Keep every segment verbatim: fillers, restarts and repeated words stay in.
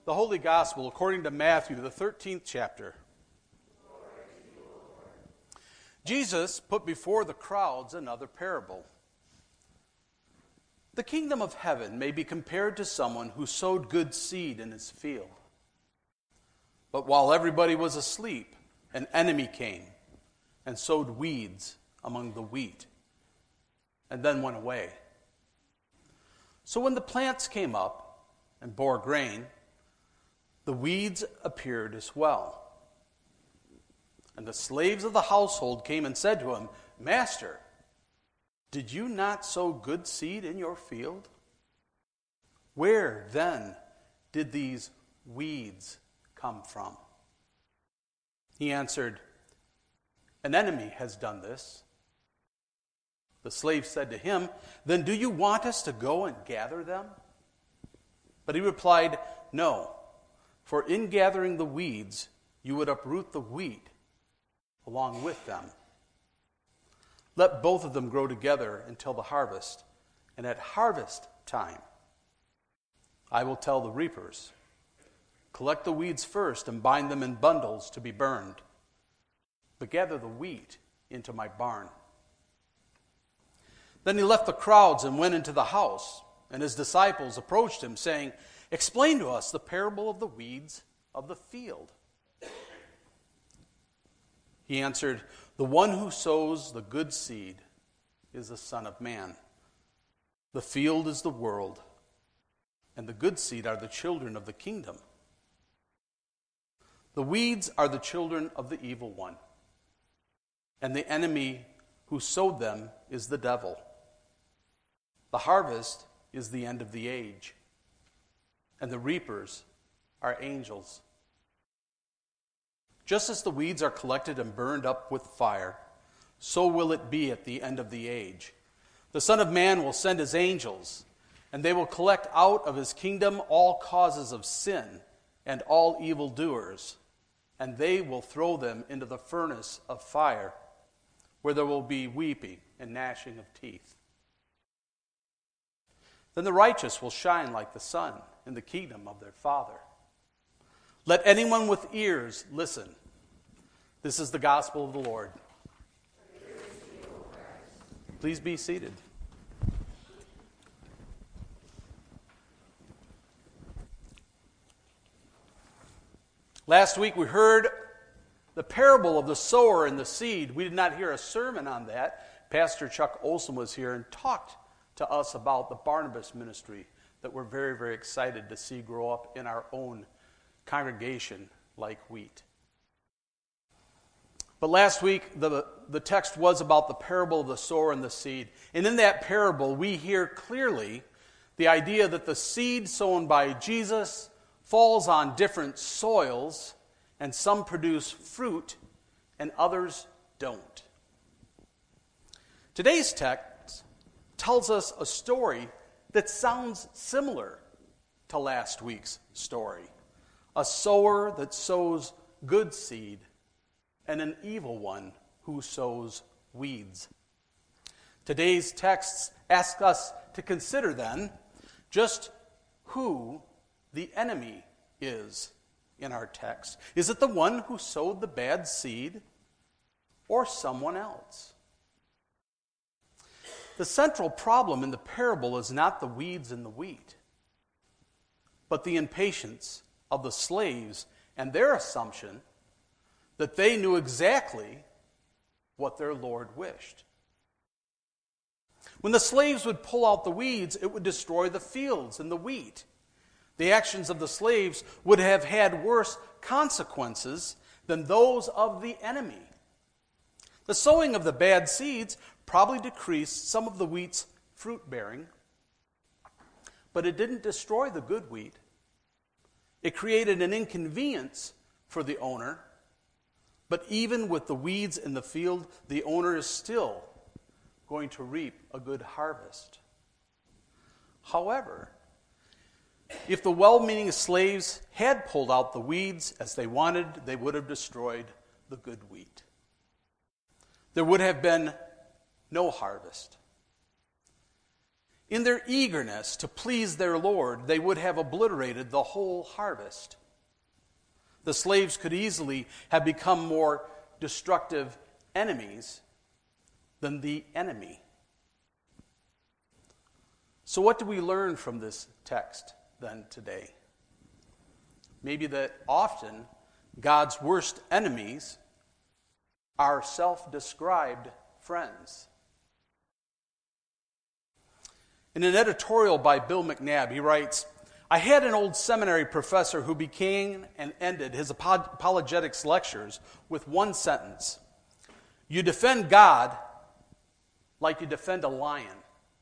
The Holy Gospel according to Matthew, the thirteenth chapter. Jesus put before the crowds another parable. The kingdom of heaven may be compared to someone who sowed good seed in his field. But while everybody was asleep, an enemy came and sowed weeds among the wheat, and then went away. So when the plants came up and bore grain, the weeds appeared as well. And the slaves of the household came and said to him, "Master, did you not sow good seed in your field? Where, then, did these weeds come from?" He answered, "An enemy has done this." The slave said to him, "Then do you want us to go and gather them?" But he replied, "No, for in gathering the weeds, you would uproot the wheat along with them. Let both of them grow together until the harvest, and at harvest time, I will tell the reapers, collect the weeds first and bind them in bundles to be burned, but gather the wheat into my barn." Then he left the crowds and went into the house, and his disciples approached him, saying, "Explain to us the parable of the weeds of the field." He answered, "The one who sows the good seed is the Son of Man. The field is the world, and the good seed are the children of the kingdom. The weeds are the children of the evil one, and the enemy who sowed them is the devil. The harvest is the end of the age, and the reapers are angels. Just as the weeds are collected and burned up with fire, so will it be at the end of the age. The Son of Man will send his angels, and they will collect out of his kingdom all causes of sin and all evildoers, and they will throw them into the furnace of fire, where there will be weeping and gnashing of teeth. Then the righteous will shine like the sun in the kingdom of their Father. Let anyone with ears listen. This is the gospel of the Lord. Please be seated. Last week we heard the parable of the sower and the seed. We did not hear a sermon on that. Pastor Chuck Olson was here and talked to us about the Barnabas ministry that we're very, very excited to see grow up in our own congregation like wheat. But last week, the, the text was about the parable of the sower and the seed. And in that parable, we hear clearly the idea that the seed sown by Jesus falls on different soils, and some produce fruit and others don't. Today's text tells us a story that sounds similar to last week's story. A sower that sows good seed and an evil one who sows weeds. Today's texts ask us to consider then just who the enemy is in our text. Is it the one who sowed the bad seed or someone else? The central problem in the parable is not the weeds and the wheat, but the impatience of the slaves and their assumption that they knew exactly what their Lord wished. When the slaves would pull out the weeds, it would destroy the fields and the wheat. The actions of the slaves would have had worse consequences than those of the enemy. The sowing of the bad seeds probably decreased some of the wheat's fruit bearing, but it didn't destroy the good wheat. It created an inconvenience for the owner, but even with the weeds in the field, the owner is still going to reap a good harvest. However, if the well-meaning slaves had pulled out the weeds as they wanted, they would have destroyed the good wheat. There would have been no harvest. In their eagerness to please their Lord, they would have obliterated the whole harvest. The slaves could easily have become more destructive enemies than the enemy. So what do we learn from this text then today? Maybe that often God's worst enemies are self-described friends. In an editorial by Bill McNabb, he writes, I had an old seminary professor who began and ended his apologetics lectures with one sentence. You defend God like you defend a lion.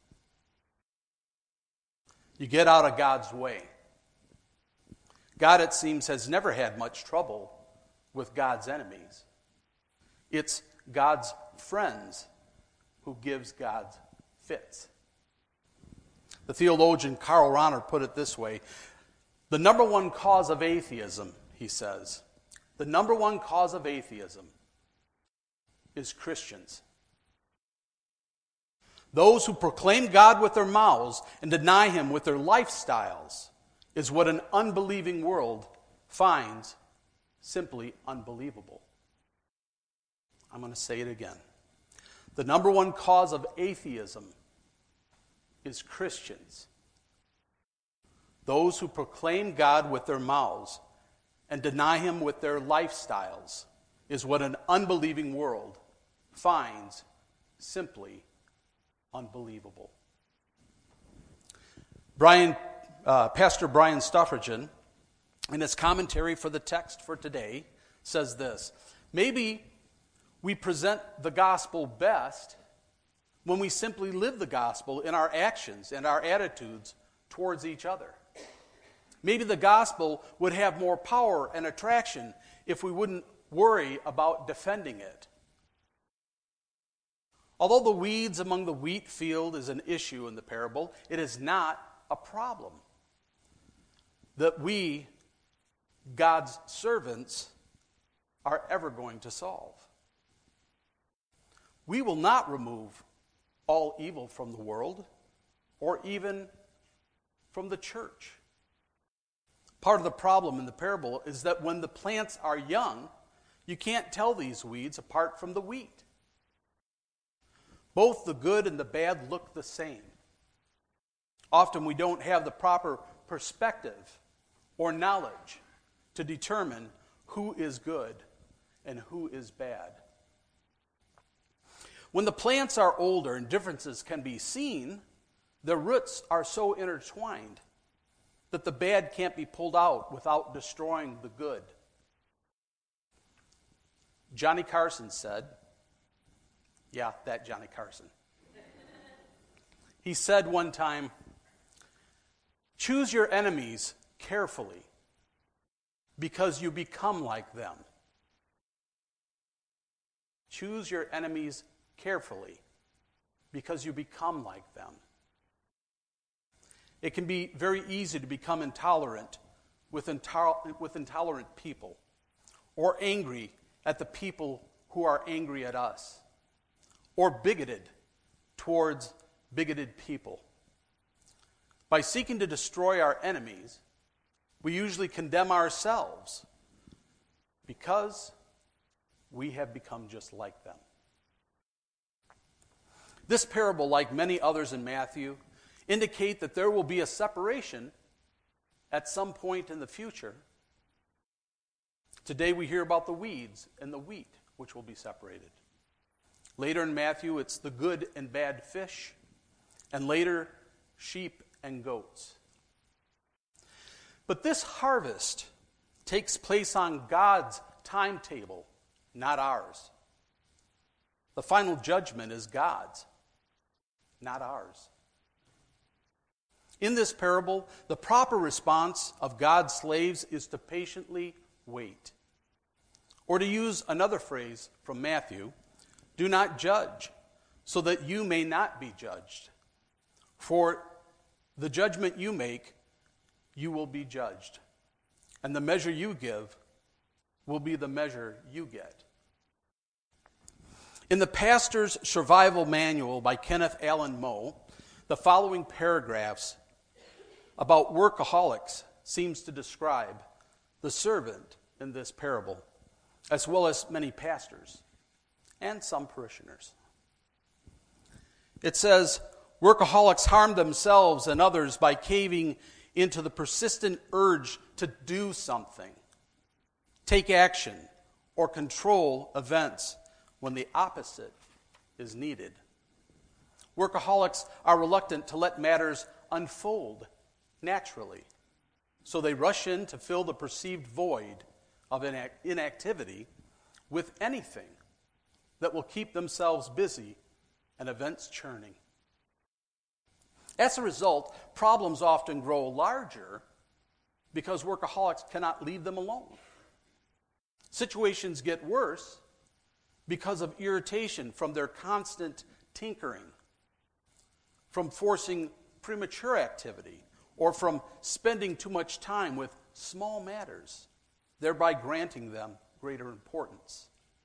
You get out of God's way. God, it seems, has never had much trouble with God's enemies. It's God's friends who gives God fits. The theologian Karl Rahner put it this way: the number one cause of atheism, he says, the number one cause of atheism is Christians. Those who proclaim God with their mouths and deny Him with their lifestyles is what an unbelieving world finds simply unbelievable. I'm going to say it again. The number one cause of atheism is Christians. Those who proclaim God with their mouths and deny Him with their lifestyles is what an unbelieving world finds simply unbelievable. Brian, uh, Pastor Brian Stuffergen, in his commentary for the text for today, says this: maybe we present the gospel best when we simply live the gospel in our actions and our attitudes towards each other. Maybe the gospel would have more power and attraction if we wouldn't worry about defending it. Although the weeds among the wheat field is an issue in the parable, it is not a problem that we, God's servants, are ever going to solve. We will not remove all evil from the world or even from the church. Part of the problem in the parable is that when the plants are young, you can't tell these weeds apart from the wheat. Both the good and the bad look the same. Often we don't have the proper perspective or knowledge to determine who is good and who is bad. When the plants are older and differences can be seen, the roots are so intertwined that the bad can't be pulled out without destroying the good. Johnny Carson said, yeah, that Johnny Carson. He said one time, choose your enemies carefully because you become like them. Choose your enemies carefully because you become like them. It can be very easy to become intolerant with, intoler- with intolerant people, or angry at the people who are angry at us, or bigoted towards bigoted people. By seeking to destroy our enemies, we usually condemn ourselves because we have become just like them. This parable, like many others in Matthew, indicate that there will be a separation at some point in the future. Today we hear about the weeds and the wheat, which will be separated. Later in Matthew, it's the good and bad fish, and later, sheep and goats. But this harvest takes place on God's timetable, not ours. The final judgment is God's, not ours. In this parable, the proper response of God's slaves is to patiently wait. Or to use another phrase from Matthew, do not judge, so that you may not be judged. For the judgment you make, you will be judged. And the measure you give will be the measure you get. In the Pastor's Survival Manual by Kenneth Allen Moe, the following paragraphs about workaholics seems to describe the servant in this parable, as well as many pastors and some parishioners. It says, workaholics harm themselves and others by caving into the persistent urge to do something, take action, or control events when the opposite is needed. Workaholics are reluctant to let matters unfold naturally, so they rush in to fill the perceived void of inactivity with anything that will keep themselves busy and events churning. As a result, problems often grow larger because workaholics cannot leave them alone. Situations get worse because of irritation from their constant tinkering, from forcing premature activity, or from spending too much time with small matters, thereby granting them greater importance.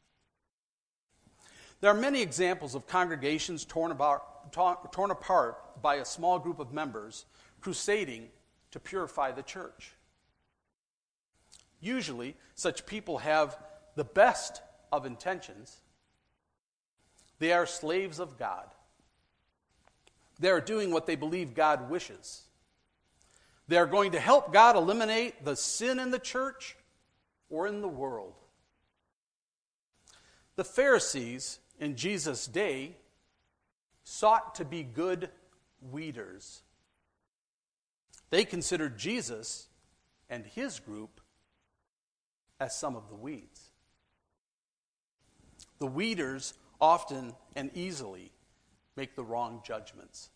There are many examples of congregations torn, about, torn apart by a small group of members crusading to purify the church. Usually, such people have the best of intentions. They are slaves of God. They are doing what they believe God wishes. They are going to help God eliminate the sin in the church or in the world. The Pharisees in Jesus' day sought to be good weeders. They considered Jesus and his group as some of the weeds. The weeders often and easily make the wrong judgments.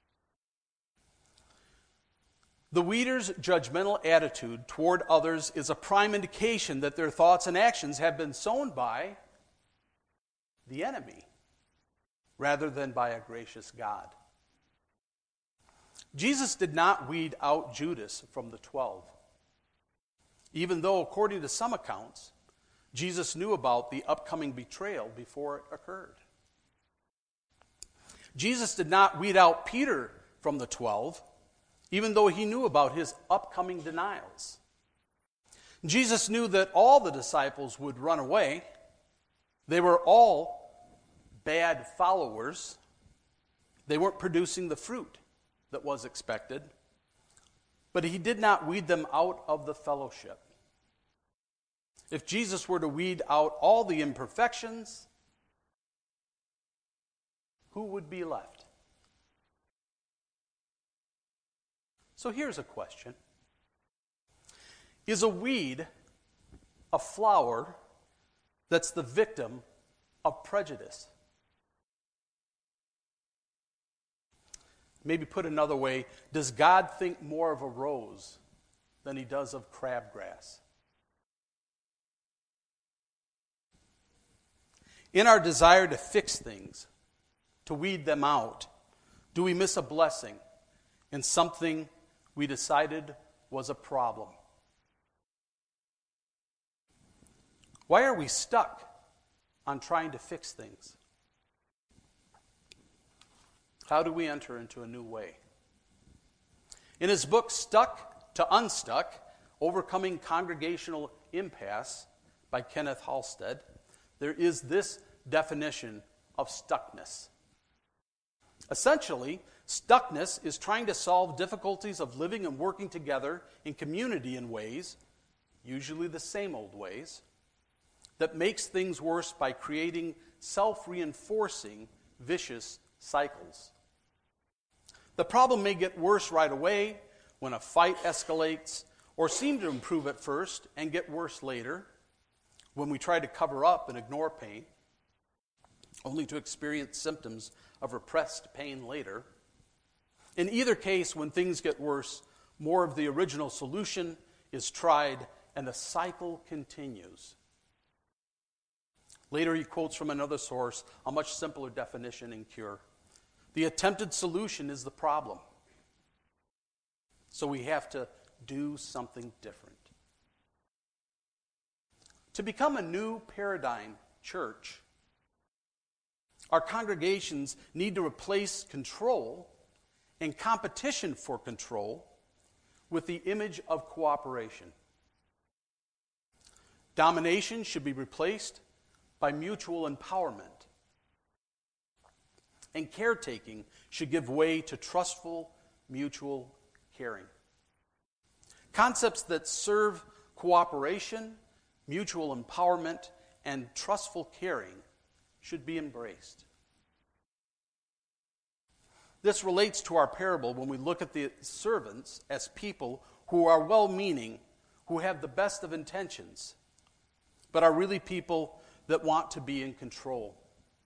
The weeder's judgmental attitude toward others is a prime indication that their thoughts and actions have been sown by the enemy rather than by a gracious God. Jesus did not weed out Judas from the twelve, even though, according to some accounts, Jesus knew about the upcoming betrayal before it occurred. Jesus did not weed out Peter from the twelve, even though he knew about his upcoming denials. Jesus knew that all the disciples would run away. They were all bad followers. They weren't producing the fruit that was expected. But he did not weed them out of the fellowship. If Jesus were to weed out all the imperfections, who would be left? So here's a question. Is a weed a flower that's the victim of prejudice? Maybe put another way, does God think more of a rose than he does of crabgrass? In our desire to fix things, to weed them out, do we miss a blessing in something we decided was a problem? Why are we stuck on trying to fix things? How do we enter into a new way? In his book, Stuck to Unstuck, Overcoming Congregational Impasse by Kenneth Halstead, there is this definition of stuckness. Essentially, stuckness is trying to solve difficulties of living and working together in community in ways, usually the same old ways, that makes things worse by creating self-reinforcing vicious cycles. The problem may get worse right away when a fight escalates, or seem to improve at first and get worse later when we try to cover up and ignore pain, only to experience symptoms of repressed pain later. In either case, when things get worse, more of the original solution is tried and the cycle continues. Later he quotes from another source a much simpler definition and cure. The attempted solution is the problem. So we have to do something different. To become a new paradigm church, our congregations need to replace control and competition for control with the image of cooperation. Domination should be replaced by mutual empowerment. And caretaking should give way to trustful, mutual caring. Concepts that serve cooperation, mutual empowerment, and trustful caring should be embraced. This relates to our parable when we look at the servants as people who are well-meaning, who have the best of intentions, but are really people that want to be in control.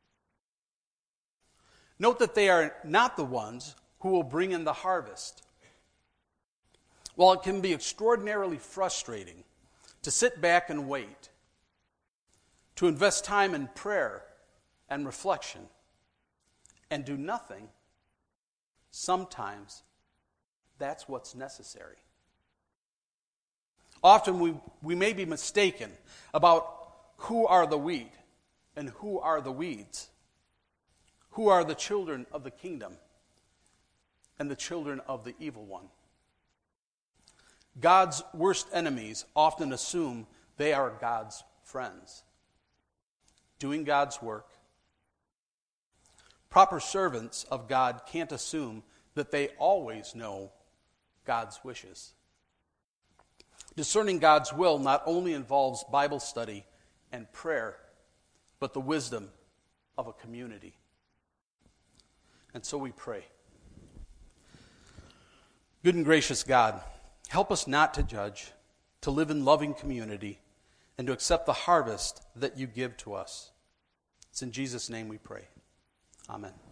Note that they are not the ones who will bring in the harvest. While it can be extraordinarily frustrating to sit back and wait, to invest time in prayer and reflection, and do nothing, sometimes that's what's necessary. Often we, we may be mistaken about who are the wheat and who are the weeds. Who are the children of the kingdom and the children of the evil one. God's worst enemies often assume they are God's friends, doing God's work. Proper servants of God can't assume that they always know God's wishes. Discerning God's will not only involves Bible study and prayer, but the wisdom of a community. And so we pray. Good and gracious God, help us not to judge, to live in loving community, and to accept the harvest that you give to us. It's in Jesus' name we pray. Amen.